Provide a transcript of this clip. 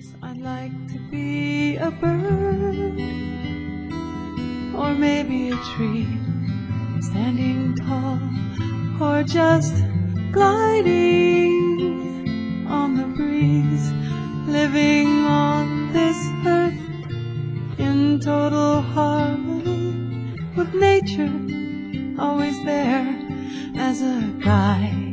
I'd like to be a bird, or maybe a tree, standing tall, or just gliding on the breeze, living on this earth in total harmony with nature, always there as a guide.